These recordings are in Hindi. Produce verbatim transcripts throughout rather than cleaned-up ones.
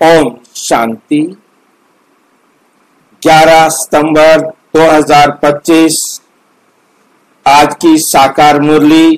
ओम शांति। ग्यारह सितंबर दो हज़ार पच्चीस आज की साकार मुरली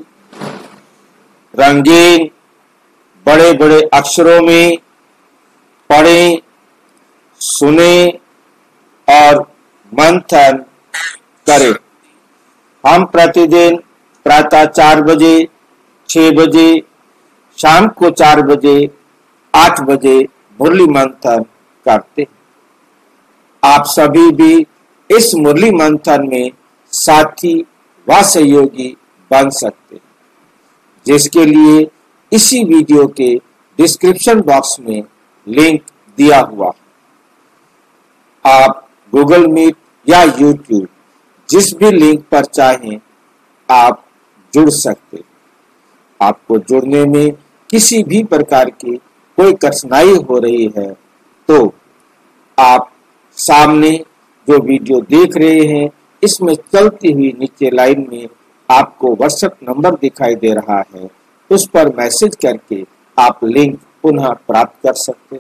रंगीन बड़े बड़े अक्षरों में पढ़ें, सुने और मंथन करें। हम प्रतिदिन प्रातः चार बजे, छह बजे, शाम को चार बजे, आठ बजे मुरली मंथन करते हैं। आप सभी भी इस मुरली मंथन में साथी व सहयोगी बन सकते हैं, जिसके लिए इसी वीडियो के डिस्क्रिप्शन बॉक्स में लिंक दिया हुआ है। आप गूगल मीट या यूट्यूब जिस भी लिंक पर चाहें आप जुड़ सकते हैं। आपको जुड़ने में किसी भी प्रकार की कोई कठिनाई हो रही है तो आप सामने जो वीडियो देख रहे हैं इसमें चलती हुई नीचे लाइन में आपको व्हाट्सएप नंबर दिखाई दे रहा है, उस पर मैसेज करके आप लिंक पुनः प्राप्त कर सकते हैं।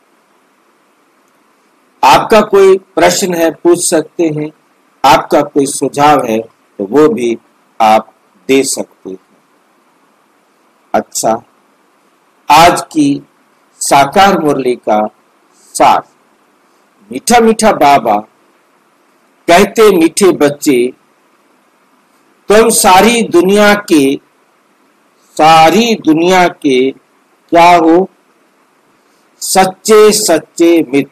आपका कोई प्रश्न है पूछ सकते हैं, आपका कोई सुझाव है तो वो भी आप दे सकते हैं। अच्छा, आज की साकार मुरली का सार। मीठा मीठा बाबा कहते मीठे बच्चे, तुम सारी दुनिया के सारी दुनिया के क्या हो? सच्चे सच्चे मित्र।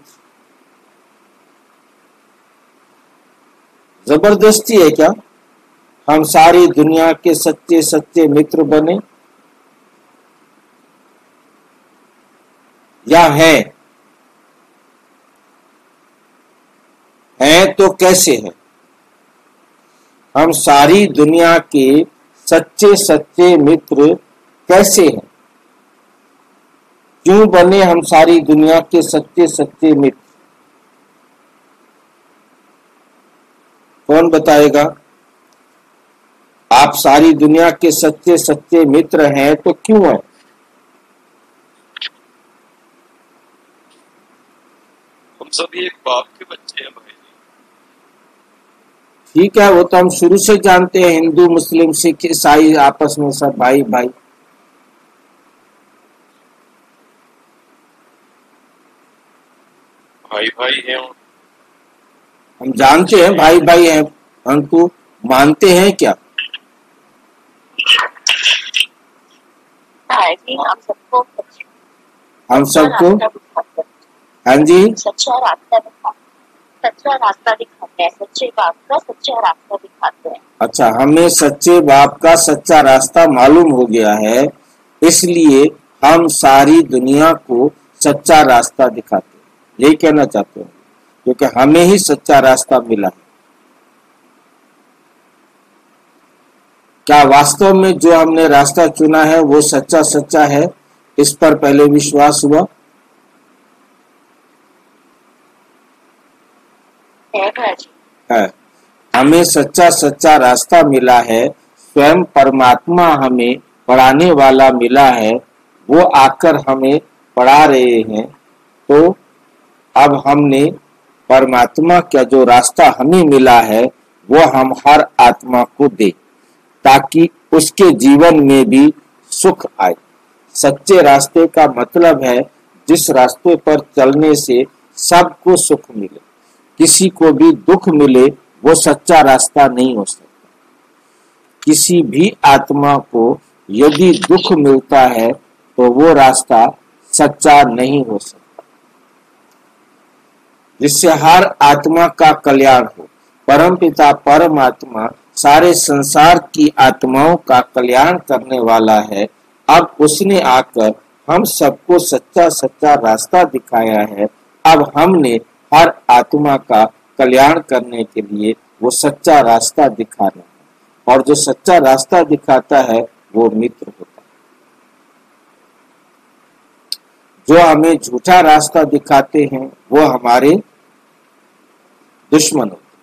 जबरदस्ती है क्या हम सारी दुनिया के सच्चे सच्चे मित्र बने, या है है तो कैसे है? हम सारी दुनिया के सच्चे सच्चे मित्र कैसे हैं? क्यों बने हम सारी दुनिया के सच्चे सच्चे मित्र? कौन बताएगा? आप सारी दुनिया के सच्चे सच्चे मित्र हैं तो क्यों हैं? हम सभी एक बाप के बच्चे हैं भाई। ठीक है, वो तो हम शुरू से जानते हैं। हिंदू, मुस्लिम, सिख, ईसाई आपस में सब भाई भाई। भाई भाई हैं। हम जानते हैं भाई भाई हैं, हमको मानते हैं क्या? हम सबको हम सबको हाँ जी सच्चा रास्ता दिखाते सच्चा रास्ता दिखाते हैं सच्चे बाप का सच्चा रास्ता दिखाते हैं। अच्छा, हमें सच्चे बाप का सच्चा रास्ता मालूम हो गया है, इसलिए हम सारी दुनिया को सच्चा रास्ता दिखाते हैं। ये कहना चाहते हैं क्योंकि हमें ही सच्चा रास्ता मिला है। क्या वास्तव में जो हमने रास्ता चुना है वो सच्चा सच्चा है? इस पर पहले विश्वास हुआ है। हमें सच्चा सच्चा रास्ता मिला है, स्वयं परमात्मा हमें पढ़ाने वाला मिला है, वो आकर हमें पढ़ा रहे हैं। तो अब हमने परमात्मा का जो रास्ता हमें मिला है वो हम हर आत्मा को दे, ताकि उसके जीवन में भी सुख आए। सच्चे रास्ते का मतलब है जिस रास्ते पर चलने से सबको सुख मिले। किसी को भी दुख मिले वो सच्चा रास्ता नहीं हो सकता। किसी भी आत्मा को यदि दुख मिलता है तो वो रास्ता सच्चा नहीं हो सकता। जिससे हर आत्मा का कल्याण हो। परमपिता परमात्मा सारे संसार की आत्माओं का कल्याण करने वाला है। अब उसने आकर हम सबको सच्चा सच्चा रास्ता दिखाया है। अब हमने हर आत्मा का कल्याण करने के लिए वो सच्चा रास्ता दिखाना है, और जो सच्चा रास्ता दिखाता है वो मित्र होता है। जो हमें झूठा रास्ता दिखाते हैं वो हमारे दुश्मन होते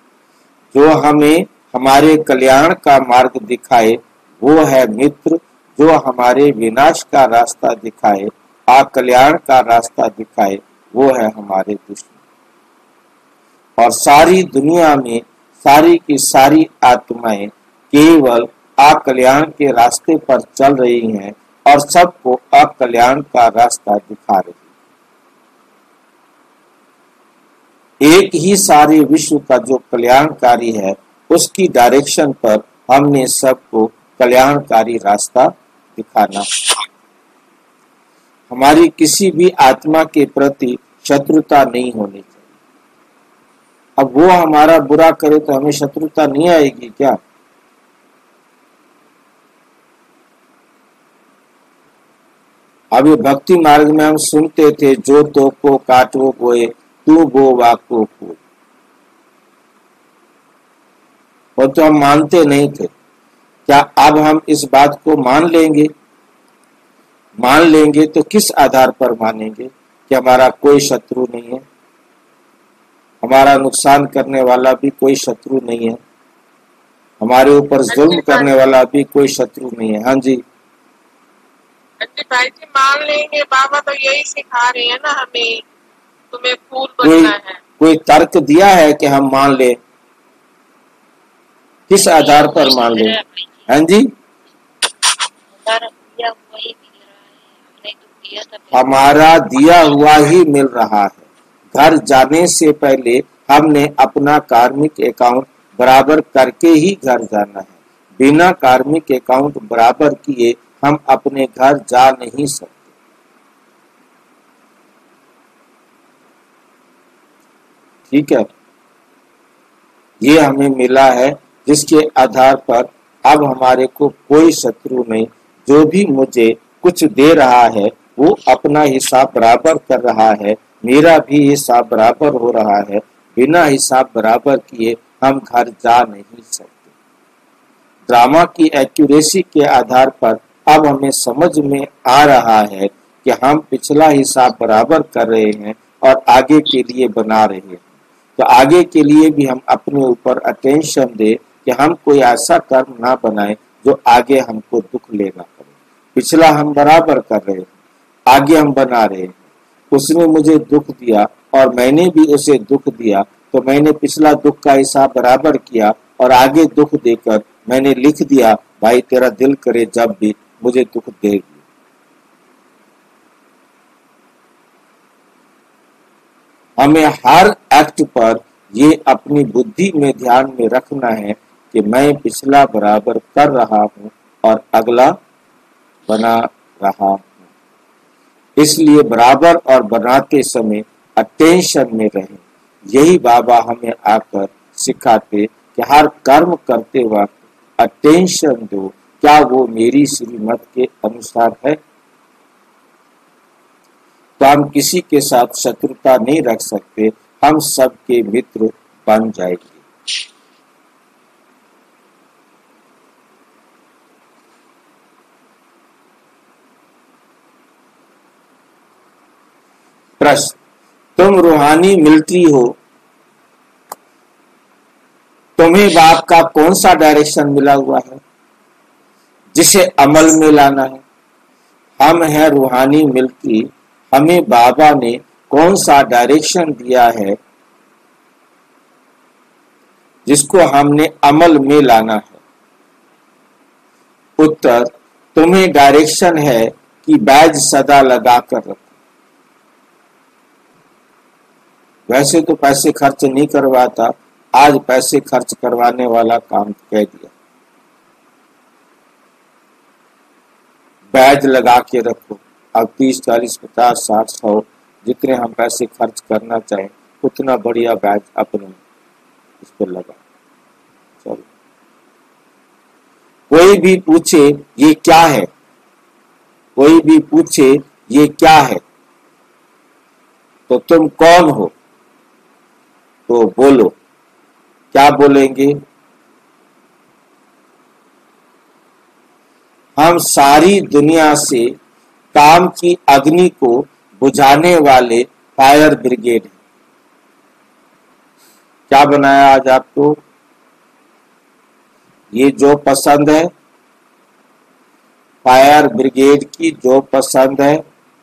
हैं। जो हमें हमारे कल्याण का मार्ग दिखाए वो है मित्र, जो हमारे विनाश का रास्ता दिखाए, अकल्याण का रास्ता दिखाए, वो है हमारे दुश्मन। और सारी दुनिया में सारी की सारी आत्माएं केवल अकल्याण के रास्ते पर चल रही हैं और सबको अकल्याण का रास्ता दिखा रही है। एक ही सारे विश्व का जो कल्याणकारी है, उसकी डायरेक्शन पर हमने सबको कल्याणकारी रास्ता दिखाना। हमारी किसी भी आत्मा के प्रति शत्रुता नहीं होनी चाहिए। अब वो हमारा बुरा करे तो हमें शत्रुता नहीं आएगी क्या? अभी भक्ति मार्ग में हम सुनते थे, जो तो को काटो बोए, तू बो वाको फूल। और तो हम मानते नहीं थे। क्या अब हम इस बात को मान लेंगे? मान लेंगे तो किस आधार पर मानेंगे कि हमारा कोई शत्रु नहीं है, हमारा नुकसान करने वाला भी कोई शत्रु नहीं है, हमारे ऊपर जुल्म करने वाला भी कोई शत्रु नहीं है। हाँ जी भाई जी, मान लेंगे। बाबा तो यही सिखा रहे हैं ना हमें, तुम्हें फूल कोई बनना है। कोई तर्क दिया है कि हम मान ले? किस आधार पर मान ले? हाँ जी, हमारा दिया हुआ ही मिल रहा है। घर जाने से पहले हमने अपना कार्मिक अकाउंट बराबर करके ही घर जाना है। बिना कार्मिक अकाउंट बराबर किए हम अपने घर जा नहीं सकते। ठीक है, ये हमें मिला है, जिसके आधार पर अब हमारे को कोई शत्रु नहीं। जो भी मुझे कुछ दे रहा है वो अपना हिसाब बराबर कर रहा है, मेरा भी हिसाब बराबर हो रहा है। बिना हिसाब बराबर किए हम घर जा नहीं सकते। ड्रामा की एक्यूरेसी के आधार पर अब हमें समझ में आ रहा है कि हम पिछला हिसाब बराबर कर रहे हैं और आगे के लिए बना रहे हैं। तो आगे के लिए भी हम अपने ऊपर अटेंशन दे कि हम कोई ऐसा कर्म ना बनाए जो आगे हमको दुख लेना पड़े। पिछला हम बराबर कर रहे हैं, आगे हम बना रहे हैं। उसने मुझे दुख दिया और मैंने भी उसे दुख दिया, तो मैंने पिछला दुख का हिसाब बराबर किया और आगे दुख देकर मैंने लिख दिया, भाई तेरा दिल करे जब भी मुझे दुख देगी। हमें हर एक्ट पर ये अपनी बुद्धि में ध्यान में रखना है कि मैं पिछला बराबर कर रहा हूं और अगला बना रहा हूं। इसलिए बराबर और बनाते समय अटेंशन में रहें। यही बाबा हमें आकर सिखाते कि हर कर्म करते वक्त अटेंशन दो, क्या वो मेरी श्रीमत के अनुसार है। तो हम किसी के साथ शत्रुता नहीं रख सकते, हम सबके मित्र बन जाएंगे। प्रश्न, तुम रूहानी मिलिट्री हो, तुम्हें बाप का कौन सा डायरेक्शन मिला हुआ है जिसे अमल में लाना है? हम हैं रूहानी मिलिट्री, हमें बाबा ने कौन सा डायरेक्शन दिया है जिसको हमने अमल में लाना है? उत्तर, तुम्हें डायरेक्शन है कि बैज सदा लगा कर रखो। वैसे तो पैसे खर्च नहीं करवाता, आज पैसे खर्च करवाने वाला काम कह दिया। बैज लगा के रखो। अब तीस चालीस पचास साठ सौ जितने हम पैसे खर्च करना चाहें उतना बढ़िया बैज अपने इस पर लगा। चलो, कोई भी पूछे ये क्या है, कोई भी पूछे ये क्या है, तो तुम कौन हो? तो बोलो, क्या बोलेंगे? हम सारी दुनिया से काम की अग्नि को बुझाने वाले फायर ब्रिगेड हैं। क्या बनाया आज आपको? ये जो पसंद है फायर ब्रिगेड की जो पसंद है,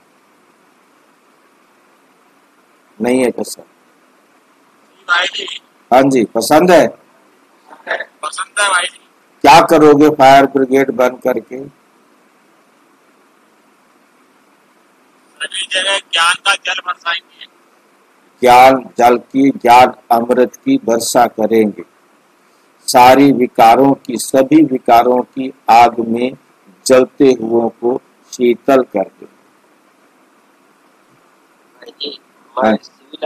नहीं है पसंद? भाई जी हाँ जी, पसंद है। पसंद है भाई जी। क्या करोगे फायर ब्रिगेड बन करके? सभी जगह ज्ञान का जल बरसाएंगे। ज्ञान जल की, ज्ञान अमृत की वर्षा करेंगे। सारी विकारों की, सभी विकारों की आग में जलते हुओं को शीतल कर दे। हाँ।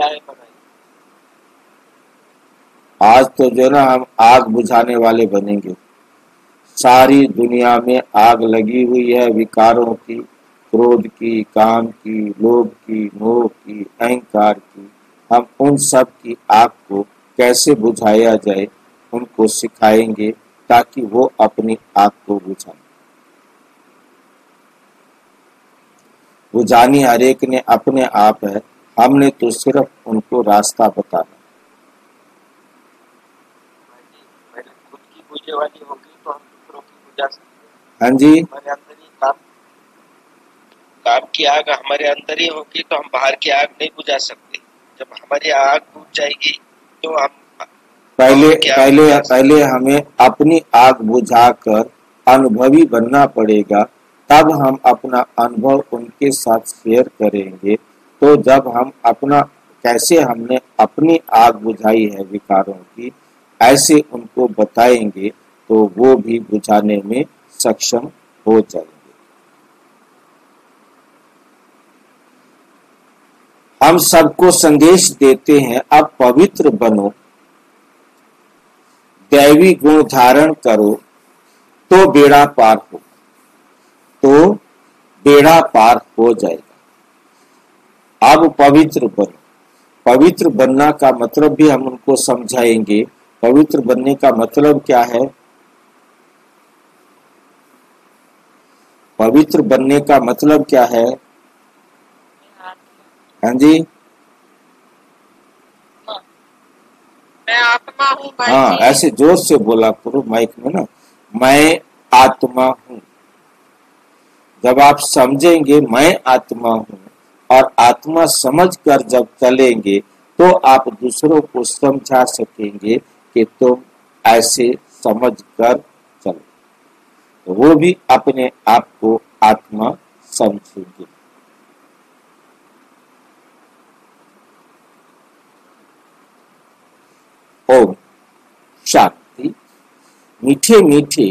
आज तो जो ना हम आग बुझाने वाले बनेंगे। सारी दुनिया में आग लगी हुई है, विकारों की, क्रोध की, काम की, लोभ की, मोह की, अहंकार की। हम उन सब की आग को कैसे बुझाया जाए उनको सिखाएंगे, ताकि वो अपनी आग को बुझाएं। बुझानी हर एक ने अपने आप है, हमने तो सिर्फ उनको रास्ता बताना। पहले खुद की बुझे वाली होगी तो हम दूसरों की बुझा सकते हैं। हाँ जी, हमारे अंदर ही काम काम की आग हमारे अंदर ही होगी तो हम बाहर की आग नहीं बुझा सकते। जब हमारी आग बुझ जाएगी तो हम पहले पहले पहले हमें अपनी आग बुझाकर अनुभवी बनना पड़ेगा, तब हम अपना अनुभव उनके साथ शेयर करेंगे। तो जब हम अपना, कैसे हमने अपनी आग बुझाई है विकारों की, ऐसे उनको बताएंगे तो वो भी बुझाने में सक्षम हो जाएंगे। हम सबको संदेश देते हैं, अब पवित्र बनो, दैवी गुण धारण करो तो बेड़ा पार हो, तो बेड़ा पार हो जाएगा। अब पवित्र बनो। पवित्र बनना का मतलब भी हम उनको समझाएंगे। पवित्र बनने का मतलब क्या है? पवित्र बनने का मतलब क्या है? हाँ जी, मैं आत्मा हूँ भाई हाँ, जी। ऐसे जोर से बोला करो माइक में ना, मैं आत्मा हूँ। जब आप समझेंगे मैं आत्मा हूँ और आत्मा समझकर जब चलेंगे तो आप दूसरों को समझा सकेंगे कि तुम ऐसे समझ कर चलो, तो वो भी अपने आप को आत्मा समझेंगे। ओम शांति। मीठे मीठे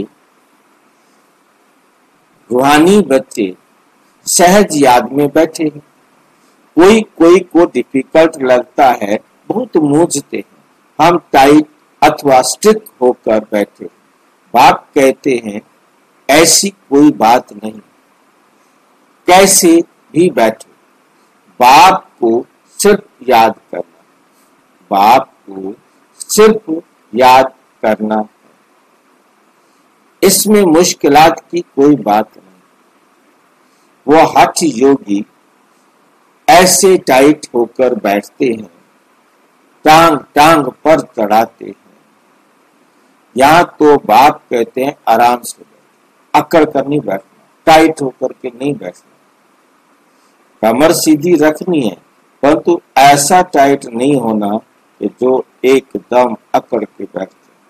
रूहानी बच्चे सहज याद में बैठे हैं। कोई कोई को डिफिकल्ट लगता है, बहुत मूझते हैं। हम टाइट अथवा स्ट्रिक्ट होकर बैठे। बाप कहते हैं ऐसी कोई बात नहीं, कैसे भी बैठो, बाप को सिर्फ याद करना, बाप को सिर्फ याद करना है। इसमें मुश्किलात की कोई बात नहीं। वो हठ योगी ऐसे टाइट होकर बैठते हैं, टांग टांग पर चढ़ाते हैं। यहाँ तो बाप कहते हैं आराम से बैठो, अकड़ कर नहीं बैठना, टाइट होकर के नहीं बैठना। कमर सीधी रखनी है, परंतु ऐसा टाइट नहीं होना कि जो एकदम अकड़ के बैठते।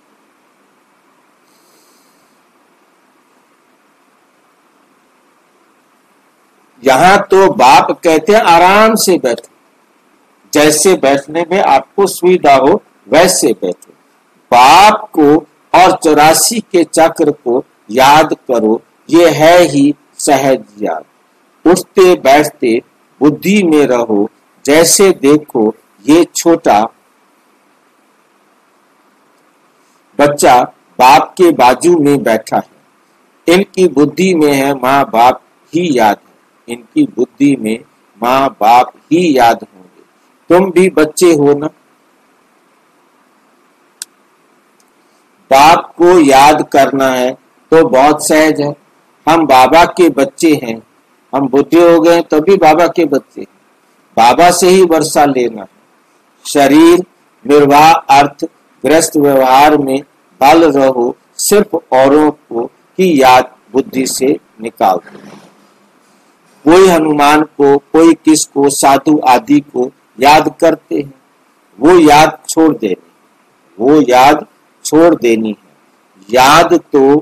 यहाँ तो बाप कहते हैं आराम से बैठो, जैसे बैठने में आपको सुविधा हो वैसे बैठो। बाप को और चौरासी के चक्र को याद करो, ये है ही सहज याद। उठते बैठते बुद्धि में रहो, जैसे देखो ये छोटा बच्चा बाप के बाजू में बैठा है। इनकी बुद्धि में है माँ बाप ही याद है, इनकी बुद्धि में माँ बाप ही याद होंगे। तुम भी बच्चे हो ना, बाप को याद करना है तो बहुत सहज है। हम बाबा के बच्चे हैं, हम बुद्धि हो गए तभी बाबा के बच्चे हैं। बाबा से ही वर्षा लेना है। शरीर निर्वाह अर्थ ग्रस्त व्यवहार में बल रहो, सिर्फ औरों को की याद बुद्धि से निकाल दो। कोई हनुमान को, कोई किसको, साधु आदि को याद करते हैं, वो याद छोड़ देनी, वो याद छोड़ देनी है। याद तो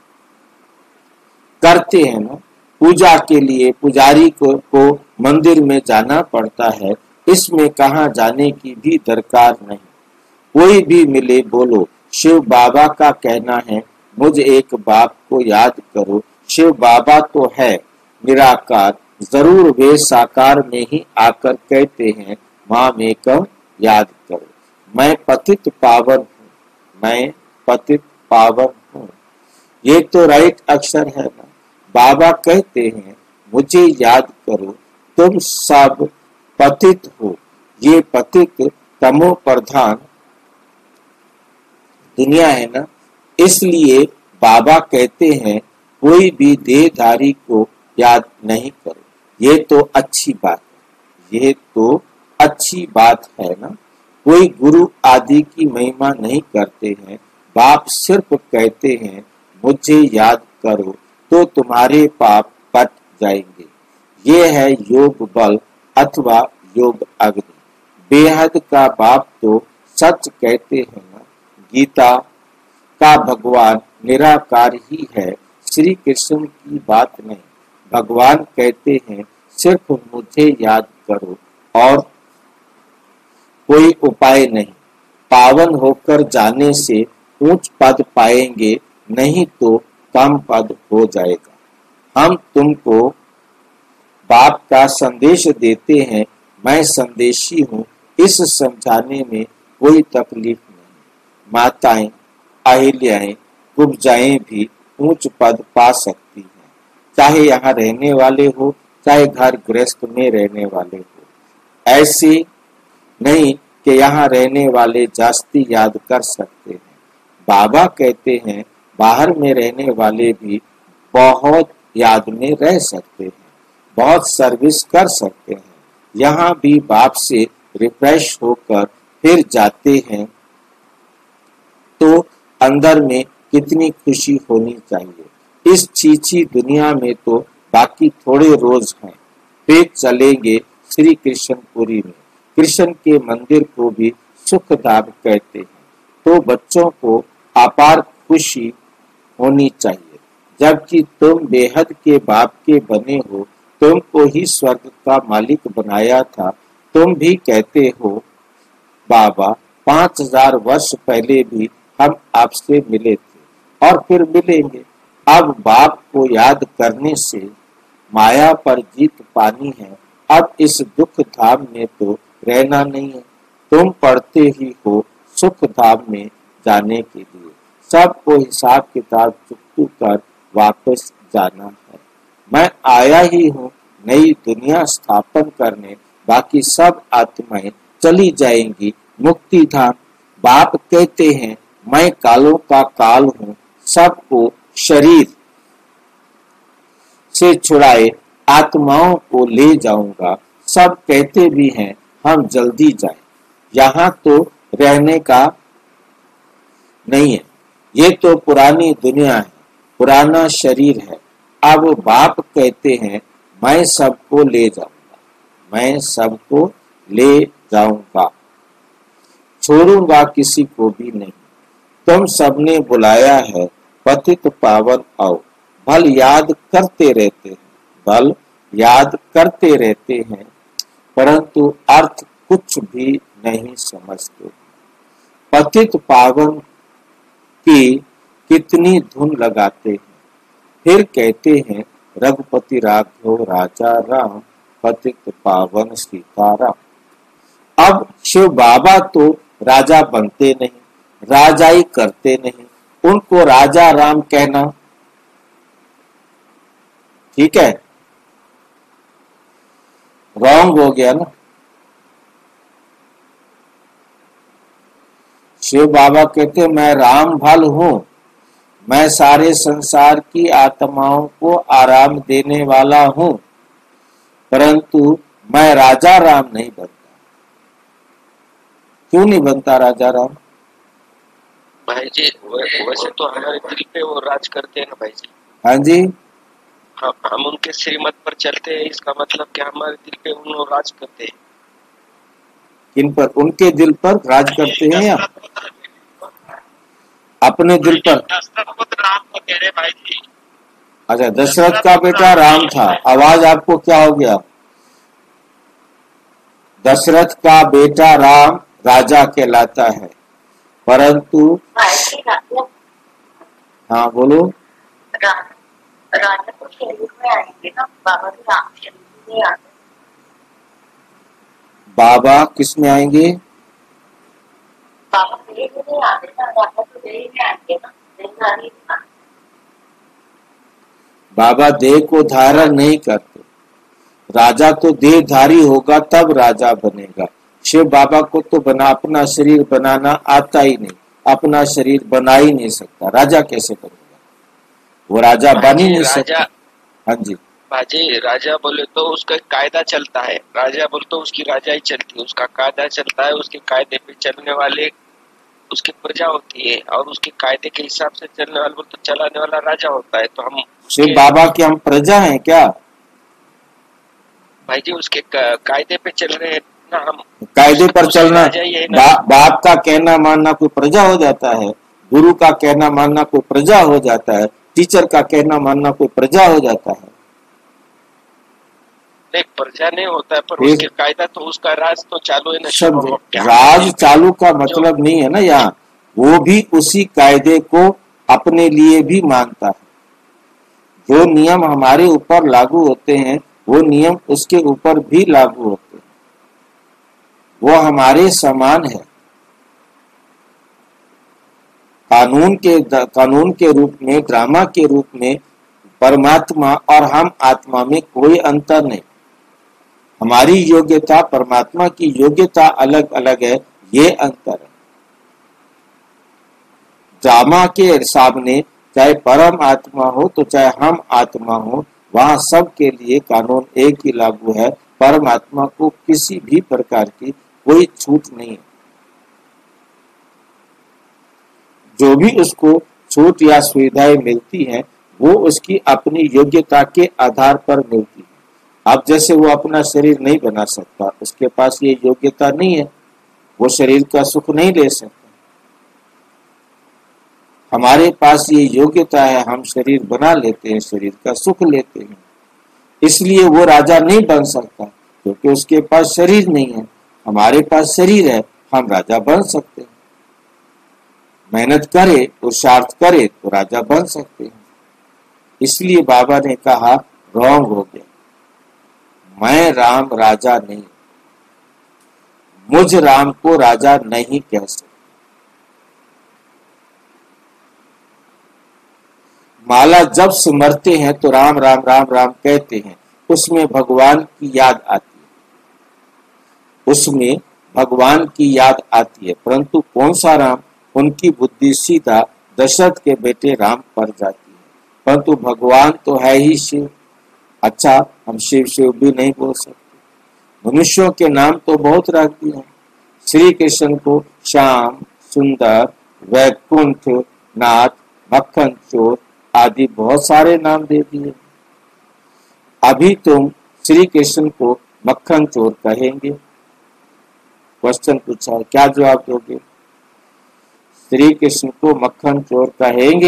करते हैं ना, पूजा के लिए पुजारी को, को मंदिर में जाना पड़ता है, इसमें कहाँ जाने की भी दरकार नहीं। कोई भी मिले बोलो शिव बाबा का कहना है मुझ एक बाप को याद करो। शिव बाबा तो है निराकार, जरूर वे साकार में ही आकर कहते हैं माम एकम याद करो। मैं पतित पावन हूँ, मैं पतित पावन हूँ, ये तो राइट अक्षर है ना। बाबा कहते हैं मुझे याद करो, तुम सब पतित हो। ये पतित तमो प्रधान दुनिया है ना, इसलिए बाबा कहते हैं कोई भी देहधारी को याद नहीं करो। ये तो अच्छी बात है, ये तो अच्छी बात है ना। कोई गुरु आदि की महिमा नहीं करते हैं, बाप सिर्फ कहते हैं मुझे याद करो तो तुम्हारे पाप कट जाएंगे। ये है योग बल अथवा योग अग्नि। बेहद का बाप तो सच कहते हैं ना। गीता का भगवान निराकार ही है, श्री कृष्ण की बात नहीं। भगवान कहते हैं सिर्फ मुझे याद करो और कोई उपाय नहीं। पावन होकर जाने से ऊंच पद पाएंगे, नहीं तो कम पद हो जाएगा। हम तुमको बाप का संदेश देते हैं, मैं संदेशी हूँ, इस समझाने में कोई तकलीफ नहीं। माताएं अहिल्याएं कुब्जाएं भी ऊंच पद पा सकती हैं, चाहे यहाँ रहने वाले हो, चाहे घर गृहस्थ में रहने वाले हो। ऐसे नहीं कि यहाँ रहने वाले जास्ती याद कर सकते हैं। बाबा कहते हैं बाहर में रहने वाले भी बहुत याद में रह सकते हैं, बहुत सर्विस कर सकते हैं। यहाँ भी बाप से रिफ्रेश होकर फिर जाते हैं तो अंदर में कितनी खुशी होनी चाहिए। इस चीची दुनिया में तो बाकी थोड़े रोज हैं, फिर चलेंगे श्री कृष्णपुरी में। कृष्ण के मंदिर को भी सुखधाम कहते हैं। तो बच्चों को अपार खुशी होनी चाहिए, जबकि तुम बेहद के बाप के बने हो, तुमको ही स्वर्ग का मालिक बनाया था। तुम भी कहते हो बाबा पांच हजार वर्ष पहले भी हम आपसे मिले थे और फिर मिलेंगे। अब बाप को याद करने से माया पर जीत पानी है। अब इस दुख धाम में तो रहना नहीं है। तुम पढ़ते ही हो सुख धाम में जाने के लिए, सबको हिसाब किताब चुकतू कर वापस जाना है। मैं आया ही हूँ नई दुनिया स्थापन करने, बाकी सब आत्माएं चली जाएंगी मुक्ति धाम। बाप कहते हैं मैं कालों का काल हूँ, सबको शरीर से छुड़ाए आत्माओं को ले जाऊंगा। सब कहते भी हैं हम जल्दी जाएं, यहाँ तो रहने का नहीं है। ये तो पुरानी दुनिया है, पुराना शरीर है। अब बाप कहते हैं मैं सबको ले जाऊंगा, मैं सबको ले जाऊंगा, छोड़ूंगा किसी को भी नहीं। तुम सबने बुलाया है पतित पावन आओ। भल याद करते रहते हैं, भल याद करते रहते हैं, परंतु अर्थ कुछ भी नहीं समझते। पतित पावन की कितनी धुन लगाते हैं, फिर कहते हैं रघुपति राघव राजा राम, पतित पावन सीताराम। अब शिव बाबा तो राजा बनते नहीं, राजाई करते नहीं, उनको राजा राम कहना ठीक है, रॉन्ग हो गया ना। शिव बाबा कहते मैं राम भल हूं, मैं सारे संसार की आत्माओं को आराम देने वाला हूं, परंतु मैं राजा राम नहीं बनता। क्यों नहीं बनता राजा राम? भाई जी वैसे तो हमारे दिल पे वो राज करते हैं ना भाई जी। हाँ जी, हम हम उनके श्रीमत पर चलते हैं, इसका मतलब क्या हमारे दिल पे उन लोग राज करते हैं? किन पर? उनके दिल पर राज करते हैं या अपने दिल पर? दशरथ पुत्र राम को कह रहे भाई जी। अच्छा, दशरथ का बेटा राम था। आवाज आपको क्या हो गया? दशरथ का बेटा राम राजा कहलाता है, परंतु भाई राजा हाँ बोलो। रा- राजा तो शरीर में आएंगे ना, बाबा भी राम शरीर में आते। बाबा किस में आएंगे? बाबा देह में आते ना, राजा तो देह में आएंगे ना, देहधारी ना। बाबा देह को धारण नहीं करते। राजा तो देहधारी होगा तब राजा बनेगा। शिव बाबा को तो बना अपना शरीर बनाना आता ही नहीं, अपना शरीर बना ही नहीं सकता, राजा कैसे बनेगा? वो राजा बन ही नहीं सकता। हाँ जी, बाजी राजा बोले तो उसका कायदा चलता है, राजा बोले तो उसकी राजाई चलती है, उसका कायदा चलता है, उसके कायदे पे चलने वाले उसकी प्रजा होती है, और उसके कायदे के हिसाब से चलने वाला तो चलाने वाला राजा होता है। तो हम शिव बाबा की हम प्रजा हैं क्या? भाई जी उसके कायदे पे चल रहे हैं ना हम। कायदे पर चलना, बा, बाप का कहना मानना कोई प्रजा हो जाता है, गुरु का कहना मानना कोई प्रजा हो जाता है, टीचर का कहना मानना कोई प्रजा हो जाता है? नहीं, प्रजा नहीं होता है, पर उसके कायदा तो उसका राज तो चालू है ना। सब राज चालू का मतलब नहीं है ना यहाँ, वो भी उसी कायदे को अपने लिए भी मानता है। जो नियम हमारे ऊपर लागू होते हैं वो नियम उसके ऊपर भी लागू होते हैं, वो हमारे समान है। कानून के कानून के रूप में, ड्रामा के रूप में परमात्मा और हम आत्मा में कोई अंतर नहीं। हमारी योग्यता परमात्मा की योग्यता अलग अलग है, ये अंतर है। ड्रामा के सामने चाहे परम आत्मा हो तो चाहे हम आत्मा हो, वहां सब के लिए कानून एक ही लागू है। परमात्मा को किसी भी प्रकार की कोई छूट नहीं है। जो भी उसको छूट या सुविधाएं मिलती हैं वो उसकी अपनी योग्यता के आधार पर मिलती है। अब जैसे वो अपना शरीर नहीं बना सकता, उसके पास ये योग्यता नहीं है, वो शरीर का सुख नहीं ले सकता। हमारे पास ये योग्यता है, हम शरीर बना लेते हैं, शरीर का सुख लेते हैं। इसलिए वो राजा नहीं बन सकता क्योंकि उसके पास शरीर नहीं है। हमारे पास शरीर है, हम राजा बन सकते हैं। मेहनत करे, पुरुषार्थ करे तो राजा बन सकते हैं। इसलिए बाबा ने कहा रॉन्ग हो गया, मैं राम राजा नहीं, मुझ राम को राजा नहीं कह सकते। माला जब सिमरते हैं तो राम राम राम राम कहते हैं, उसमें भगवान की याद आती है, उसमें भगवान की याद आती है। परंतु कौन सा राम? उनकी बुद्धि सीधा दशरथ के बेटे राम पर जाती है। परंतु भगवान तो है ही शिव। अच्छा, हम शिव शिव भी नहीं बोल सकते। मनुष्यों के नाम तो बहुत रख दिए। श्री कृष्ण को श्याम, सुंदर, वैकुंठ नाथ, मक्खन चोर आदि बहुत सारे नाम दे दिए। अभी तुम श्री कृष्ण को मक्खन चोर कहेंगे? क्वेश्चन पूछा, क्या जवाब दोगे? श्री कृष्ण को मक्खन चोर कहेंगे?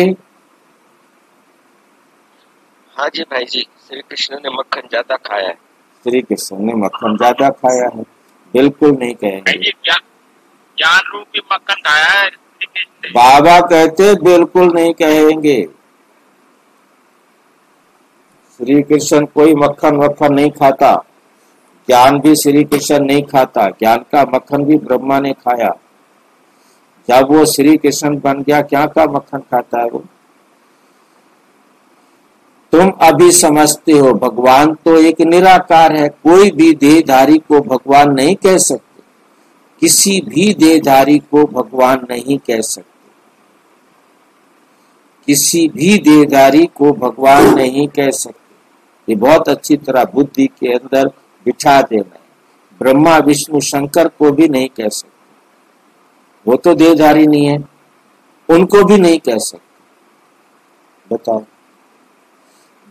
हाँ जी भाई जी, श्री कृष्ण ने मक्खन ज्यादा खाया है। श्री कृष्ण ने मक्खन ज्यादा खाया है? बिल्कुल नहीं कहेंगे। ज्ञान रूपी मक्खन खाया है बाबा कहते बिल्कुल नहीं कहेंगे। श्री कृष्ण कोई मक्खन वक्खन नहीं खाता, ज्ञान भी श्री कृष्ण नहीं खाता, ज्ञान का मक्खन भी ब्रह्मा ने खाया। जब वो श्री कृष्ण बन गया, क्या का मक्खन खाता है वो? तुम अभी समझते हो भगवान तो एक निराकार है, कोई भी देहधारी को भगवान नहीं कह सकते, किसी भी देहधारी को भगवान नहीं कह सकते, किसी भी देहधारी को भगवान नहीं कह सकते। ये बहुत अच्छी तरह बुद्धि के अंदर बिठा देना है। ब्रह्मा विष्णु शंकर को भी नहीं कह सकते, वो तो देहधारी नहीं है, उनको भी नहीं कह सकते। बताओ,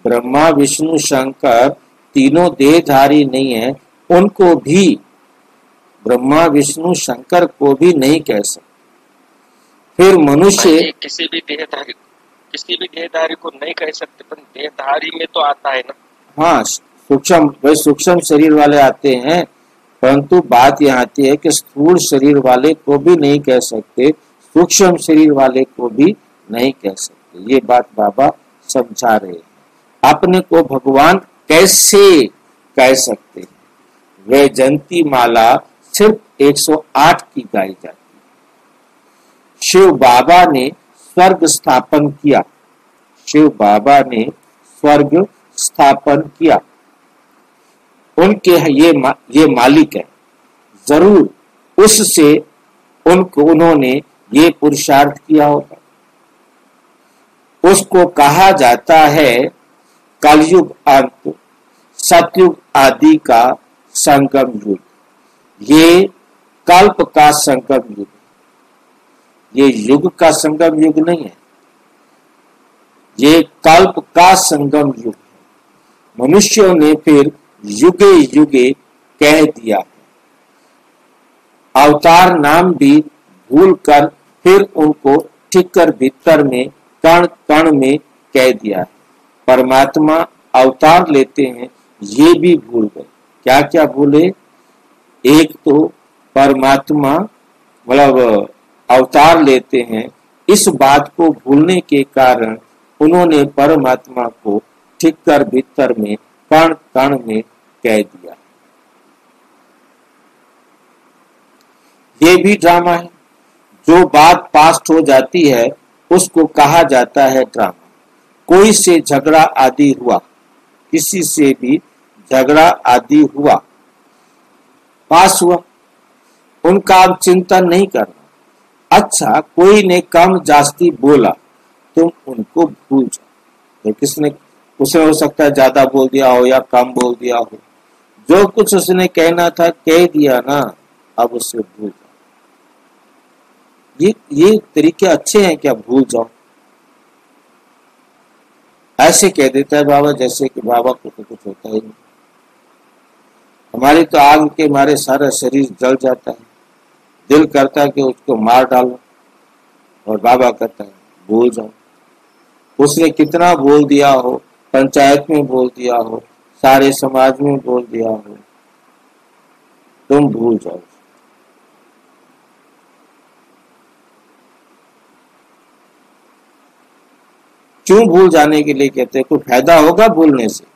ब्रह्मा विष्णु शंकर तीनों देहधारी नहीं है, उनको भी, ब्रह्मा विष्णु शंकर को भी नहीं कह सकते। फिर मनुष्य किसी भी देहधारी किसी भी देहधारी को नहीं कह सकते, पर देहधारी में तो आता है ना। हाँ, सूक्ष्म, वे सूक्ष्म शरीर वाले आते हैं, परंतु बात यहाँ आती है कि स्थूल शरीर वाले को भी नहीं कह सकते, सूक्ष्म शरीर वाले को भी नहीं कह सकते। ये बात बाबा समझा रहे हैं। अपने को भगवान कैसे कह सकते हैं? वैजयंती माला सिर्फ एक सौ आठ की गाई जाती है। शिव बाबा ने स्वर्ग स्थापन किया, शिव बाबा ने स्वर्ग स्थापन किया, उनके ये मा, ये मालिक है, जरूर उससे उनको उन्होंने ये पुरुषार्थ किया होगा। उसको कहा जाता है कलयुग अंत, सतयुग आदि का संगम युग। ये कल्प का संगम युग, ये युग का संगम युग नहीं है, ये कल्प का संगम युग है। मनुष्यों ने फिर युगे युगे कह दिया है, अवतार नाम भी भूल कर फिर उनको ठीक कर भीतर में कण कण में कह दिया है। परमात्मा अवतार लेते हैं, ये भी भूल गए। क्या क्या भूले? एक तो परमात्मा मतलब अवतार लेते हैं, इस बात को भूलने के कारण उन्होंने परमात्मा को ठीक कर भीतर में कण कण में कह दिया। ये भी ड्रामा है। जो बात पास्ट हो जाती है उसको कहा जाता है ड्रामा। कोई से झगड़ा आदि हुआ, किसी से भी झगड़ा आदि हुआ, पास हुआ, उनका अब चिंतन नहीं करना। अच्छा, कोई ने कम जास्ती बोला, तुम उनको भूल जाओ। किसने, उसने हो सकता है ज्यादा बोल दिया हो या कम बोल दिया हो, जो कुछ उसने कहना था कह दिया ना, अब उससे भूल जाओ। ये ये तरीके अच्छे हैं क्या? भूल जाओ, ऐसे कह देता है बाबा जैसे कि बाबा को तो कुछ होता ही नहीं। हमारी तो आग के मारे सारा शरीर जल जाता है, दिल करता है कि उसको मार डालो, और बाबा कहता है भूल जाओ। उसने कितना बोल दिया हो, पंचायत में बोल दिया हो, सारे समाज में बोल दिया हो, तुम भूल जाओ। क्यों भूल जाने के लिए कहते हैं? कोई फायदा होगा भूलने से?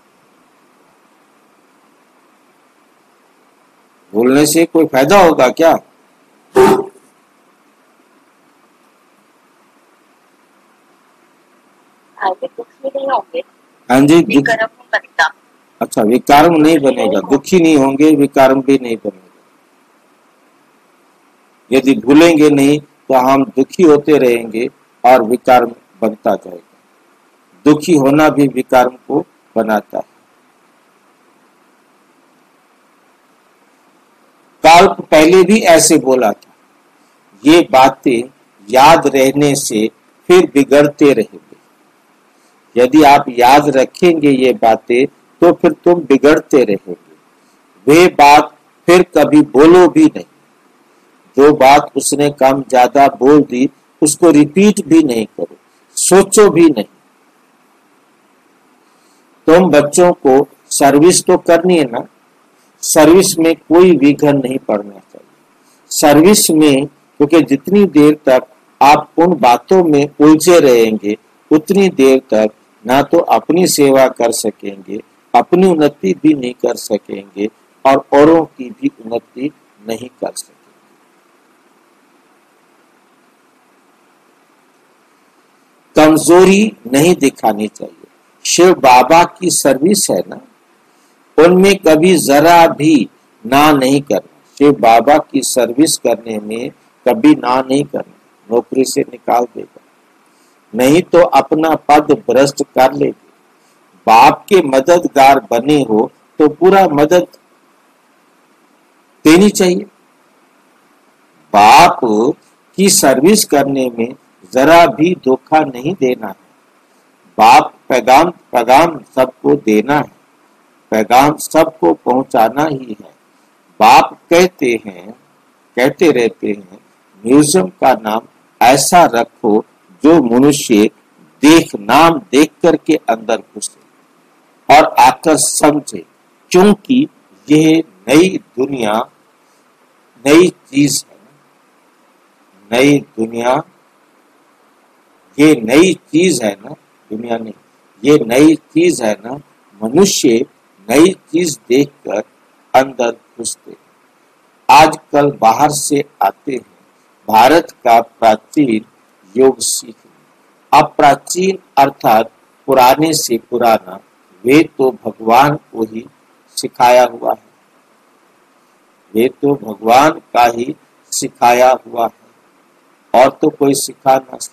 भूलने से कोई फायदा होगा क्या? नहीं होंगे। हाँ जी, विकर्म बनता। अच्छा, विकारम नहीं बनेगा, दुखी नहीं होंगे, विकारम भी नहीं बनेगा। यदि भूलेंगे नहीं तो हम दुखी होते रहेंगे और विकारम बनता जाएगा। दुखी होना भी विकारम को बनाता है। कल्प पहले भी ऐसे बोला था, ये बातें याद रहने से फिर बिगड़ते रहेंगे। यदि आप याद रखेंगे ये बातें तो फिर तुम बिगड़ते रहेंगे। वे बात फिर कभी बोलो भी नहीं। जो बात उसने कम ज्यादा बोल दी उसको रिपीट भी नहीं करो, सोचो भी नहीं। तुम बच्चों को सर्विस तो करनी है ना, सर्विस में कोई विघन नहीं पड़ना चाहिए। सर्विस में, क्योंकि जितनी देर तक आप उन बातों में उलझे रहेंगे उतनी देर तक ना तो अपनी सेवा कर सकेंगे, अपनी उन्नति भी नहीं कर सकेंगे और औरों की भी उन्नति नहीं कर सकेंगे। कमजोरी नहीं दिखानी चाहिए। शिव बाबा की सर्विस है ना, उनमें कभी जरा भी ना नहीं करना। शिव बाबा की सर्विस करने में कभी ना नहीं करना, नौकरी से निकाल देगा, नहीं तो अपना पद भ्रष्ट कर लेंगे। बाप के मददगार बने हो तो पूरा मदद देनी चाहिए। बाप की सर्विस करने में जरा भी धोखा नहीं देना है। बाप पैगाम पैगाम सबको देना है, पैगाम सबको पहुंचाना ही है। बाप कहते हैं कहते रहते हैं म्यूजियम का नाम ऐसा रखो जो मनुष्य देख नाम देख करके अंदर घुसे और आकर समझे, क्योंकि यह नई दुनिया नई चीज है, नई दुनिया ये नई चीज है ना, दुनिया नहीं, ये नई चीज है ना। मनुष्य नई चीज देखकर अंदर घुसते, आजकल बाहर से आते हैं भारत का प्राचीन योग सीखने। अब प्राचीन अर्थात पुराने से पुराना, वे तो भगवान को ही सिखाया हुआ है, वे तो भगवान का ही सिखाया हुआ है, और तो कोई सिखा ना सके।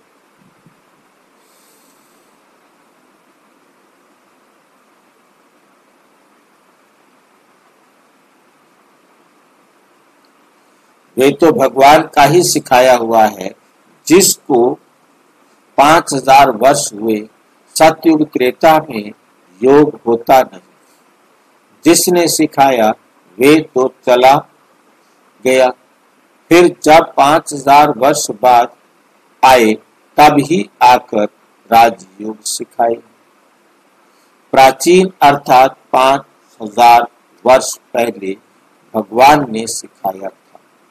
वे तो भगवान का ही सिखाया हुआ है, जिसको पांच हजार वर्ष हुए सतयुग त्रेता में योग होता नहीं। जिसने सिखाया वे तो चला गया, फिर जब पांच हजार वर्ष बाद आए तब ही आकर राजयोग सिखाए। प्राचीन अर्थात पांच हजार वर्ष पहले भगवान ने सिखाया था,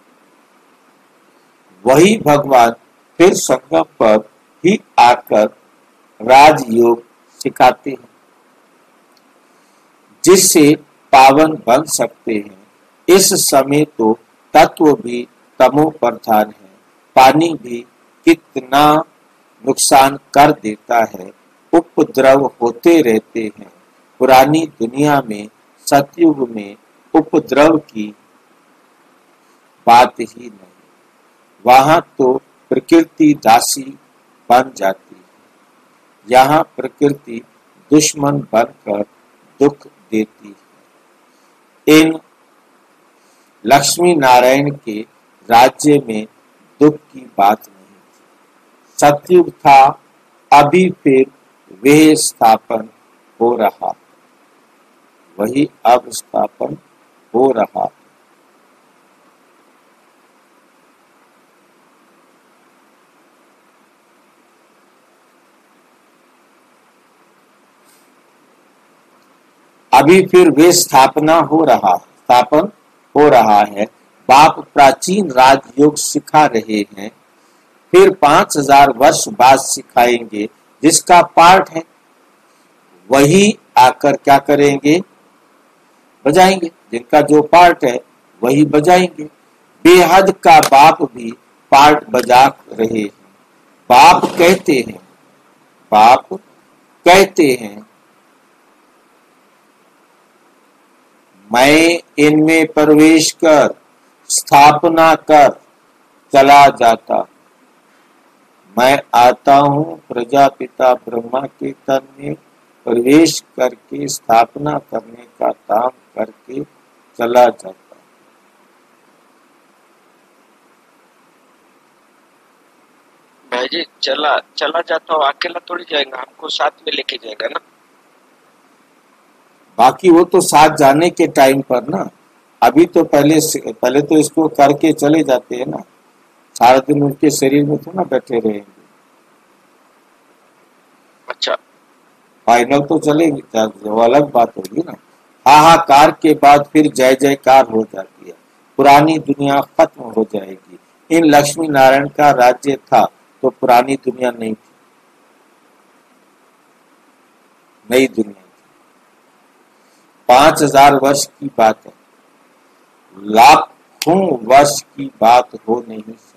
वही भगवान फिर संगम पर ही आकर राजयोग सिखाते हैं, जिससे पावन बन सकते हैं। इस समय तो तत्व भी तमो प्रधान है, पानी भी कितना नुकसान कर देता है, उपद्रव होते रहते हैं। पुरानी दुनिया में सतयुग में उपद्रव की बात ही नहीं, वहां तो प्रकृति दासी बन जाती है, यहाँ प्रकृति दुश्मन बनकर दुख देती है। इन लक्ष्मी नारायण के राज्य में दुख की बात नहीं थी। सतयुग था, अभी फिर वह स्थापन हो रहा, वही अब स्थापन हो रहा। अभी फिर वे स्थापना हो रहा स्थापन हो रहा है। बाप प्राचीन राजयोग सिखा रहे हैं, फिर पांच हजार वर्ष बाद सिखाएंगे, जिसका पाठ है वही आकर क्या करेंगे, बजाएंगे। जिनका जो पार्ट है वही बजाएंगे। बेहद का बाप भी पार्ट बजा रहे हैं। बाप कहते हैं बाप कहते हैं मैं इनमें प्रवेश कर स्थापना कर चला जाता, मैं आता हूँ प्रजापिता ब्रह्मा के तन में प्रवेश करके स्थापना करने का काम करके चला जाता। भाई जी चला चला जाता हूँ, अकेला थोड़ी जाएगा, हमको साथ में लेके जाएगा ना। बाकी वो तो साथ जाने के टाइम पर ना, अभी तो पहले पहले तो इसको करके चले जाते हैं ना, सारा दिन उनके शरीर में तो ना बैठे रहेंगे। अच्छा, फाइनल तो चलेगी, वो अलग बात होगी ना। हाहाकार के बाद फिर जय जयकार हो जाती है, पुरानी दुनिया खत्म हो जाएगी। इन लक्ष्मी नारायण का राज्य था तो पुरानी दुनिया नहीं थी, नई दुनिया। पांच हजार वर्ष की बात है, लाखों वर्ष की बात हो नहीं सकती।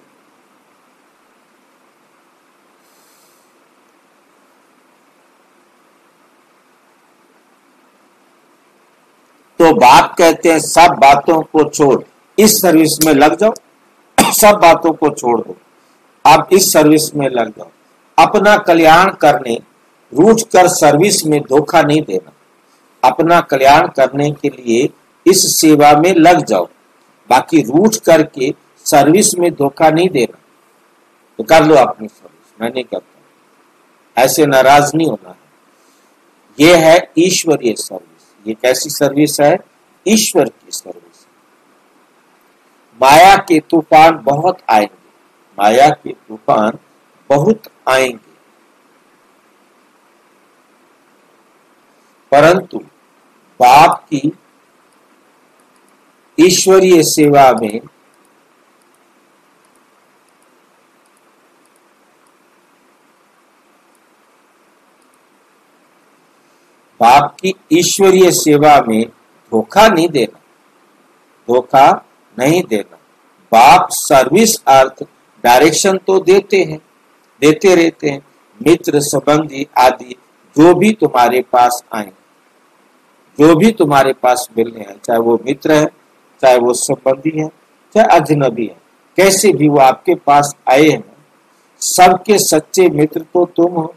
तो बाप कहते हैं सब बातों को छोड़ इस सर्विस में लग जाओ, सब बातों को छोड़ दो, आप इस सर्विस में लग जाओ। अपना कल्याण करने रूठ कर सर्विस में धोखा नहीं देना, अपना कल्याण करने के लिए इस सेवा में लग जाओ, बाकी रूठ करके सर्विस में धोखा नहीं देना। तो कर लो अपनी सर्विस, मैं नहीं करता, ऐसे नाराज नहीं होना है। ये है ईश्वरीय सर्विस। ये कैसी सर्विस है? ईश्वर की सर्विस। माया के तूफान बहुत आएंगे, माया के तूफान बहुत आएंगे, परंतु बाप की ईश्वरीय सेवा में बाप की ईश्वरीय सेवा में धोखा नहीं देना, धोखा नहीं देना। बाप सर्विस अर्थ डायरेक्शन तो देते हैं, देते रहते हैं। मित्र संबंधी आदि जो भी तुम्हारे पास आए, जो भी तुम्हारे पास मिलने हैं, चाहे वो मित्र है, चाहे वो संबंधी है, चाहे अजनबी है, कैसे भी वो आपके पास आए हैं, सबके सच्चे मित्र तो तुम हो,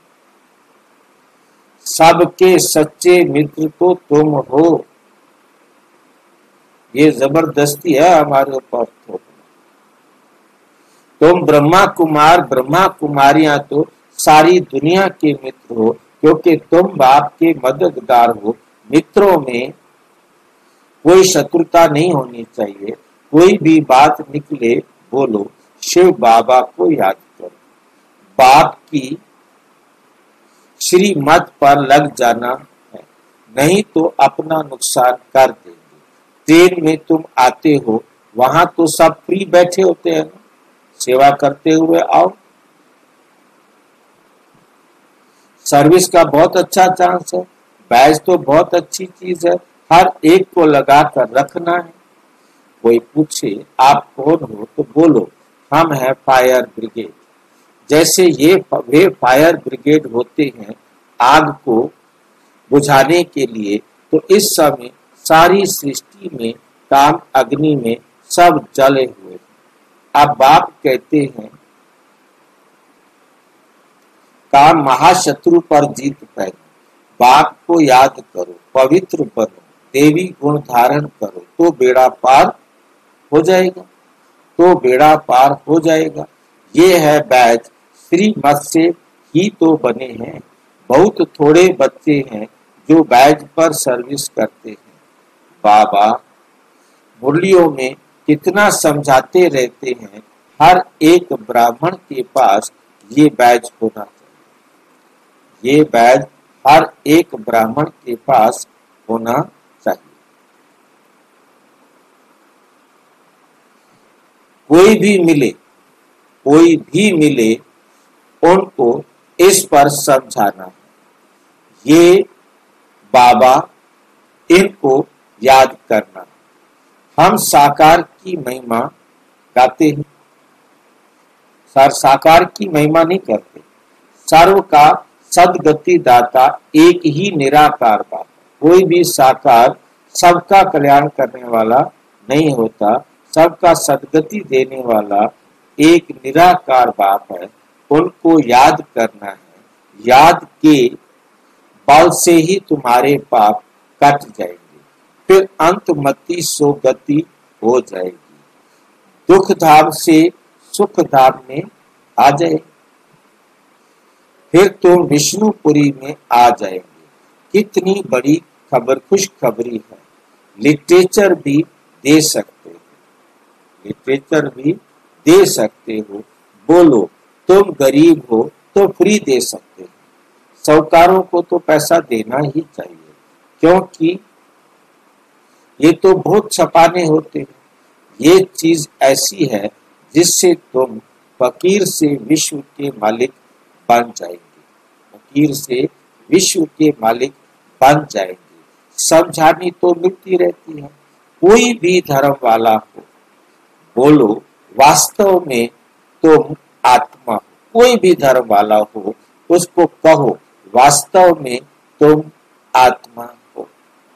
सबके सच्चे मित्र तो तुम हो। ये जबरदस्ती है हमारे ऊपर। तुम ब्रह्मा कुमार ब्रह्मा कुमारियां तो सारी दुनिया के मित्र हो, क्योंकि तुम बाप के मददगार हो। मित्रों में कोई शत्रुता नहीं होनी चाहिए। कोई भी बात निकले बोलो शिव बाबा को याद करो। बाप की श्रीमत पर लग जाना है, नहीं तो अपना नुकसान कर देंगे। ट्रेन में तुम आते हो, वहां तो सब फ्री बैठे होते हैं ना, सेवा करते हुए आओ। सर्विस का बहुत अच्छा चांस है। बैज तो बहुत अच्छी चीज है, हर एक को लगा कर रखना है। कोई पूछे आप कौन हो तो बोलो हम हैं फायर ब्रिगेड। जैसे ये वे फायर ब्रिगेड होते हैं आग को बुझाने के लिए, तो इस समय सारी सृष्टि में काम अग्नि में सब जले हुए हैं। अब बाप कहते हैं काम महाशत्रु पर जीत पाए। बाप को याद करो, पवित्र बनो, देवी गुण धारण करो, तो बेड़ा पार हो जाएगा, तो बेड़ा पार हो जाएगा। ये है बैच। श्रीमत से ही तो बने हैं। बहुत थोड़े बच्चे हैं जो बैच पर सर्विस करते हैं। बाबा मुरलियों में कितना समझाते रहते हैं, हर एक ब्राह्मण के पास ये बैच होना चाहिए। ये बैच हर एक ब्राह्मण के पास होना चाहिए। कोई भी मिले, कोई भी मिले, उनको इस पर समझाना है। ये बाबा इनको याद करना। हम साकार की महिमा गाते हैं, सर साकार की महिमा नहीं करते। सर्व का सदगति दाता एक ही निराकार बाप। कोई भी साकार सबका कल्याण करने वाला नहीं होता, सबका सदगति देने वाला एक निराकार बाप है। उनको याद करना है। याद के बल से ही तुम्हारे पाप कट जाएंगे, फिर अंतमति सो गति हो जाएगी। दुख धाम से सुख धाम में आ जाएगी, फिर तुम विष्णुपुरी में आ जाएंगे। कितनी बड़ी खबर, खुशखबरी है। लिटरेचर भी दे सकते हो, लिटरेचर भी दे सकते हो। बोलो तुम गरीब हो तो फ्री दे सकते हो। साहूकारों को तो पैसा देना ही चाहिए, क्योंकि ये तो बहुत छपाने होते हैं। ये चीज ऐसी है जिससे तुम फकीर से विश्व के मालिक बन जाएंगे, फकीर से विश्व के मालिक बन जाएंगे। समझानी तो मिलती रहती है। कोई भी धर्म वाला हो, बोलो वास्तव में तुम आत्मा हो। कोई भी धर्म वाला हो, उसको कहो वास्तव में तुम आत्मा हो।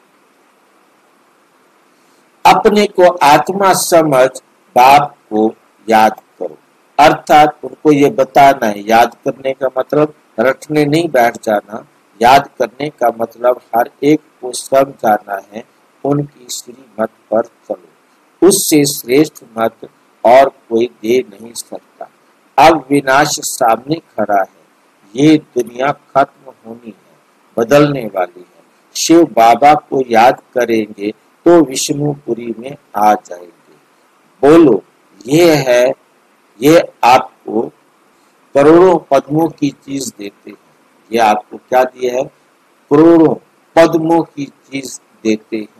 अपने को आत्मा समझ बाप को याद करो। अर्थात उनको ये बताना है। याद करने का मतलब रटने नहीं बैठ जाना। याद करने का मतलब हर एक को समझाना है। उनकी श्रीमत पर चलो, उससे श्रेष्ठ मत और कोई दे नहीं सकता। अब विनाश सामने खड़ा है, ये दुनिया खत्म होनी है। बदलने वाली है। शिव बाबा को याद करेंगे तो विष्णुपुरी में आ जाएंगे। बोलो, ये है, ये आपको करोड़ों पद्मों की चीज देते हैं। ये आपको क्या दिया है? करोड़ों पद्मों की चीज देते हैं।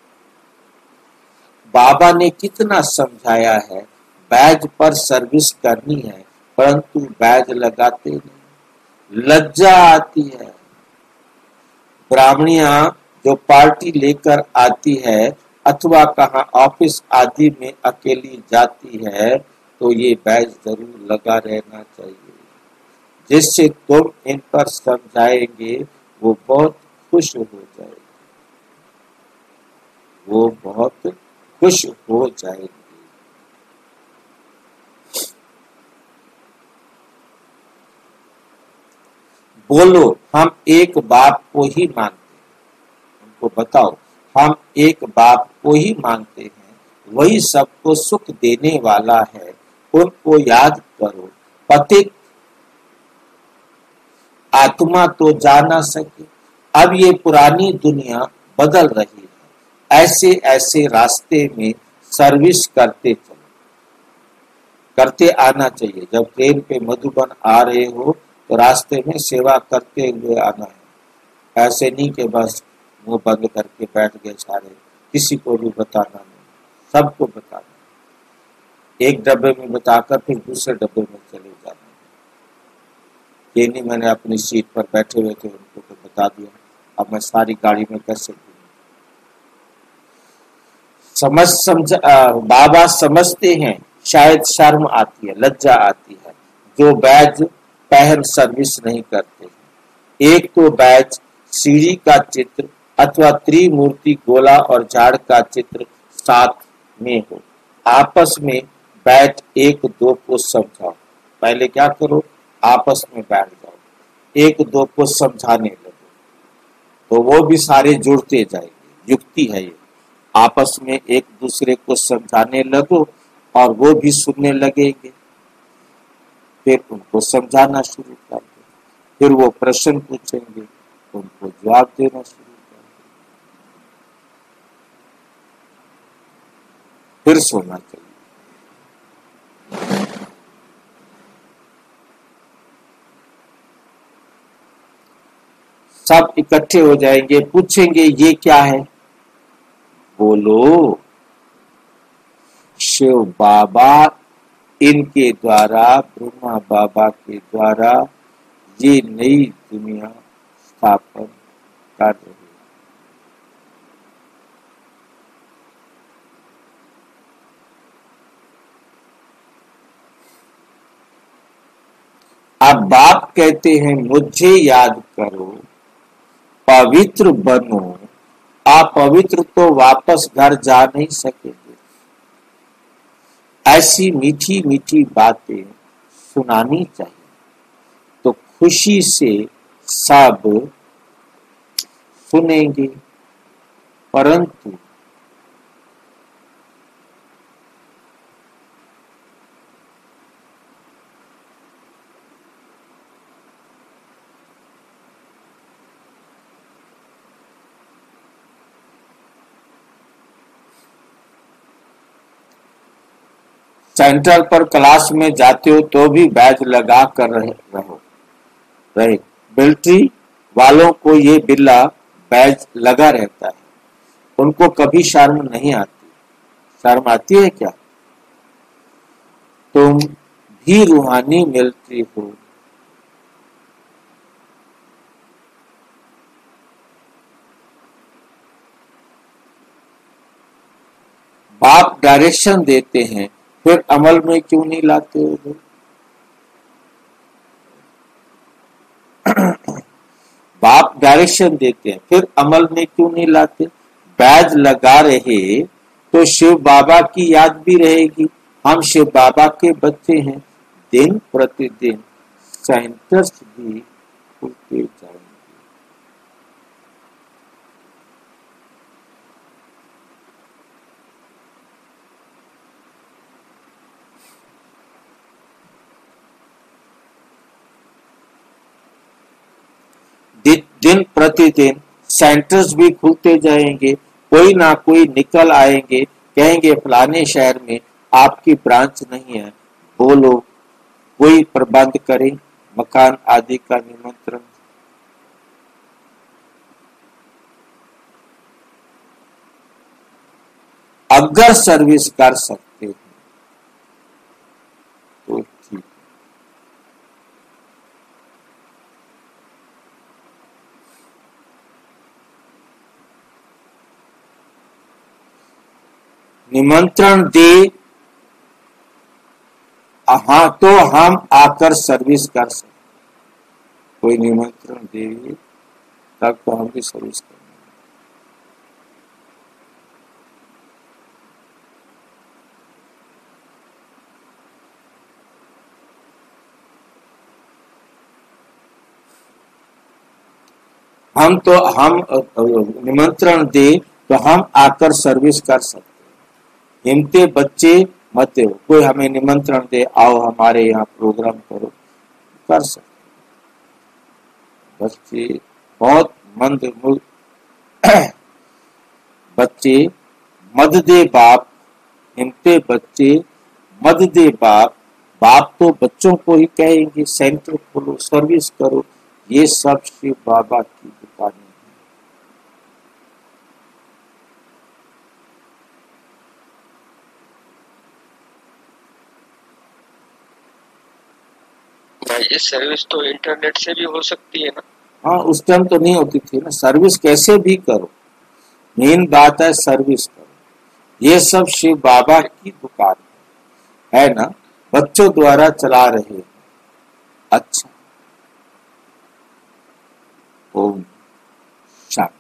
बाबा ने कितना समझाया है, बैज पर सर्विस करनी है, परंतु बैज लगाते नहीं, लज्जा आती है। ब्राह्मणियां जो पार्टी लेकर आती है अथवा कहाँ ऑफिस आदि में अकेली जाती है, तो ये बैज जरूर लगा रहना चाहिए। जिससे तुम इन पर समझाएंगे वो बहुत खुश हो जाएगी, वो बहुत खुश हो जाएगी। बोलो, हम एक बाप को ही मानते हैं। उनको बताओ, हम एक बाप को ही मानते हैं, वही सबको सुख देने वाला है, उनको याद करो। पतित आत्मा तो जा ना सके। अब ये पुरानी दुनिया बदल रही है। ऐसे ऐसे रास्ते में सर्विस करते चलो, करते आना चाहिए। जब ट्रेन पे मधुबन आ रहे हो तो रास्ते में सेवा करते हुए आना है। ऐसे नहीं कि बस मुंह बंद करके बैठ गए सारे, किसी को भी बताना नहीं, सबको बताना। एक डब्बे में बताकर फिर दूसरे डब्बे में चले जाना। ये नहीं मैंने अपनी सीट पर बैठे हुए थे उनको तो बता दिया, अब मैं सारी गाड़ी में कैसे घूमूं। समझ समझ आ, बाबा समझते हैं, शायद शर्म आती है, लज्जा आती है जो बैज पहन सर्विस नहीं करते हैं। एक तो बैज सीढ़ी का चित्र अथवा त्रिमूर्ति गोला और झाड़ का चित्र साथ में हो। आपस में बैठ एक दो को समझाओ। पहले क्या करो, आपस में बैठ जाओ, एक दो को समझाने लगो, तो वो भी सारे जुड़ते जाएंगे। युक्ति है ये, आपस में एक दूसरे को समझाने लगो और वो भी सुनने लगेंगे। फिर उनको समझाना शुरू कर दो, फिर वो प्रश्न पूछेंगे, उनको जवाब देना शुरू कर दो, फिर सोना चाहिए। सब इकट्ठे हो जाएंगे, पूछेंगे ये क्या है? बोलो, शिव बाबा इनके द्वारा, ब्रह्मा बाबा के द्वारा ये नई दुनिया स्थापन कर रहे हैं। अब बाप कहते हैं मुझे याद करो, पवित्र बनो। अपवित्र तो वापस घर जा नहीं सकेंगे। ऐसी मीठी मीठी बातें सुनानी चाहिए तो खुशी से सब सुनेंगे, परंतु सेंटर पर क्लास में जाते हो तो भी बैज लगा कर रहे रहो रहे मिलिट्री वालों को ये बिल्ला बैज लगा रहता है, उनको कभी शर्म नहीं आती। शर्म आती है क्या? तुम भी रूहानी मिलिट्री हो। बाप डायरेक्शन देते हैं, फिर अमल में क्यों नहीं लाते हो? बाप डायरेक्शन देते हैं, फिर अमल में क्यों नहीं लाते? बैज लगा रहे तो शिव बाबा की याद भी रहेगी। हम शिव बाबा के बच्चे हैं, दिन प्रतिदिन सेंटर्स भी खुलते जाएंगे। दिन प्रतिदिन सेंटर्स भी खुलते जाएंगे, कोई ना कोई निकल आएंगे, कहेंगे फलाने शहर में आपकी ब्रांच नहीं है, बोलो कोई प्रबंध करे मकान आदि का निमंत्रण। अगर सर्विस कर सकते हैं तो ठीक। निमंत्रण दे, हाँ तो हम आकर सर्विस कर सकते। कोई निमंत्रण दे तब तो हम भी सर्विस करें। हम तो हम निमंत्रण दे तो हम आकर सर्विस कर सकते। हिम्मते बच्चे मत दो, कोई हमें निमंत्रण दे आओ हमारे यहाँ प्रोग्राम करो, कर सकते। बच्चे बहुत मंद बच्चे मद दे बाप, हिम्मते बच्चे मद दे बाप। बाप तो बच्चों को ही कहेंगे सेंटर खोलो, सर्विस करो। ये सब शिव बाबा की दुकानें हैं। ये सर्विस तो इंटरनेट से भी हो सकती है ना? हाँ, उस टाइम तो नहीं होती थी ना। सर्विस कैसे भी करो, मेन बात है सर्विस करो। ये सब शिव बाबा की दुकान है, है ना, बच्चों द्वारा चला रहे हैं। अच्छा, ओम शांति।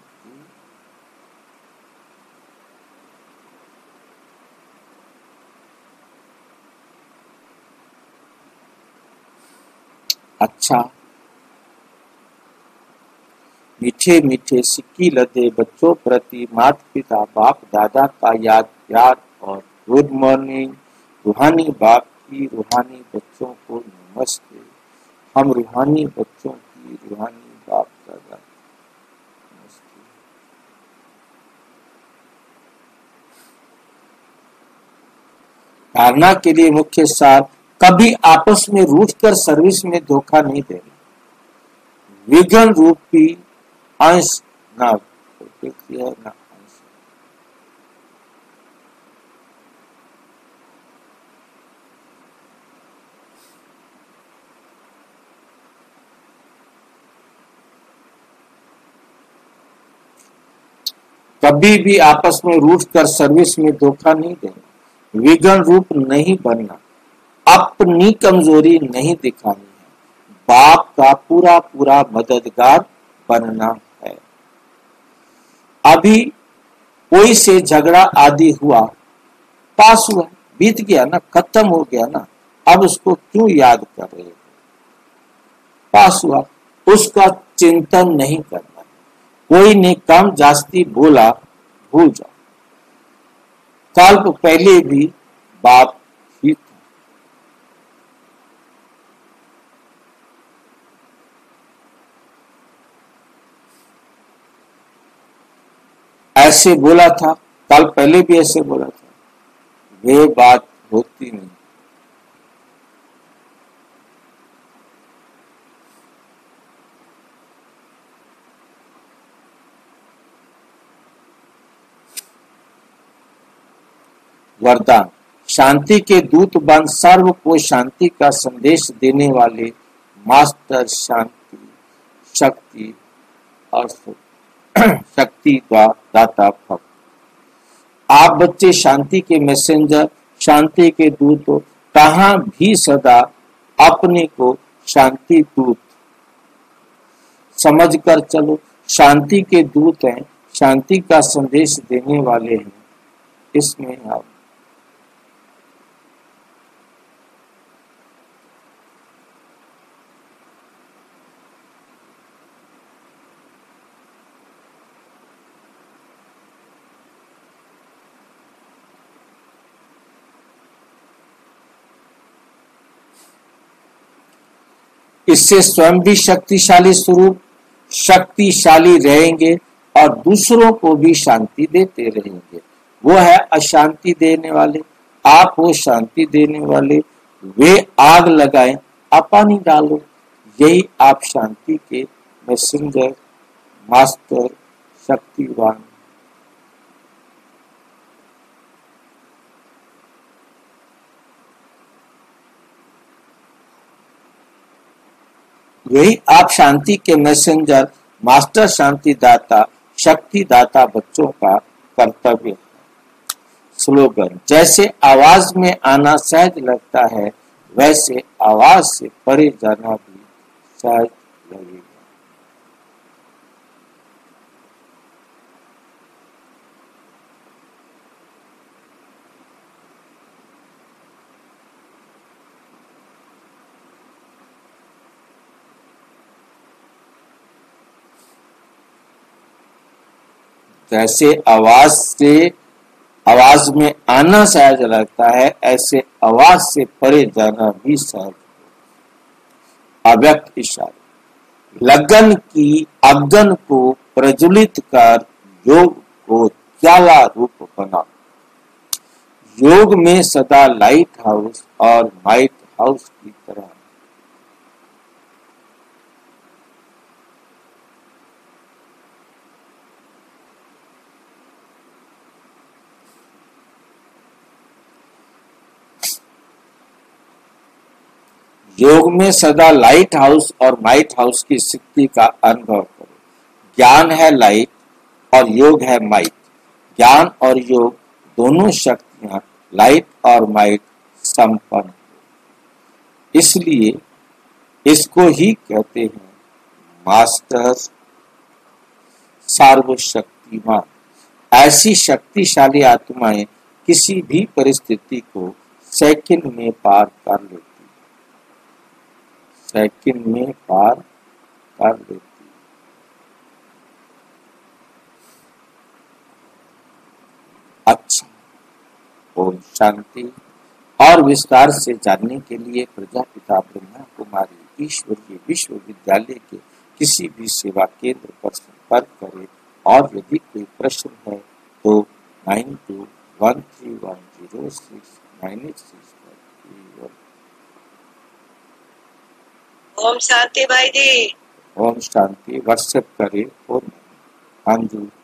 अच्छा, मीठे मीठे सिक्की लदे बच्चों प्रति माता पिता बाप दादा का याद प्यार और गुड मॉर्निंग। रूहानी बाप की रूहानी बच्चों को नमस्ते। हम रूहानी बच्चों की रूहानी बाप दादा नमस्ते। धारणा के लिए मुख्य सार, कभी आपस में रूठकर सर्विस में धोखा नहीं देना। विघ्न रूपी अंश ना प्रकृति है ना अंश। कभी भी आपस में रूठकर सर्विस में धोखा नहीं देना। विघ्न रूप नहीं बनना, अपनी कमजोरी नहीं दिखानी है, बाप का पूरा पूरा मददगार बनना है। अभी कोई से झगड़ा आदि हुआ, पास हुआ, बीत गया ना, खत्म हो गया ना, अब उसको क्यों याद कर रहे हो? पास हुआ, उसका चिंतन नहीं करना। कोई ने कम जास्ती बोला, भूल जाओ। कल्प पहले भी बाप ही था। ऐसे बोला था, कल पहले भी ऐसे बोला था, वे बात होती नहीं। वरदान, शांति के दूत बन सर्व को शांति का संदेश देने वाले मास्टर शांति शक्ति और शक्ति का दाता भक्त। आप बच्चे शांति के मैसेंजर, शांति के दूत हो। कहां भी सदा अपने को शांति दूत समझकर चलो। शांति के दूत हैं, शांति का संदेश देने वाले हैं। इसमें आप इससे स्वयं भी शक्तिशाली स्वरूप शक्तिशाली रहेंगे और दूसरों को भी शांति देते रहेंगे। वो है अशांति देने वाले, आप हो शांति देने वाले। वे आग लगाएं, आप पानी डालो। यही आप शांति के मैसेंजर, मास्टर, शक्तिवान। यही आप शांति के मैसेंजर, मास्टर, शांति दाता, शक्ति दाता बच्चों का कर्तव्य है। स्लोगन, जैसे आवाज में आना सहज लगता है, वैसे आवाज से परे जाना भी सहज लगेगा। जैसे आवाज से आवाज में आना सहज लगता है, ऐसे आवाज से परे जाना भी सहज। अव्यक्त इशारे, लगन की अग्न को प्रज्वलित कर योग को ज्वाला रूप बना। योग में सदा लाइट हाउस और माइट हाउस की तरह। योग में सदा लाइट हाउस और माइट हाउस की शक्ति का अनुभव करो। ज्ञान है लाइट और योग है माइट। ज्ञान और योग दोनों शक्तियां लाइट और माइट संपन्न। इसलिए इसको ही कहते हैं मास्टर, सर्वशक्तिमान। ऐसी शक्तिशाली आत्माएं किसी भी परिस्थिति को सेकंड में पार कर लेती सेकंड में पार कर लेती। अच्छा, ओम शांति। और विस्तार से जानने के लिए प्रजापिता ब्रह्मा कुमारी ईश्वरीय विश्वविद्यालय के किसी भी सेवा केंद्र पर संपर्क करें। और यदि कोई प्रश्न है तो nine two one three one zero six nine eight six पर। ओम शांति भाई जी। ओम शांति। व्हाट्सएप करें। ओम हाँ जी।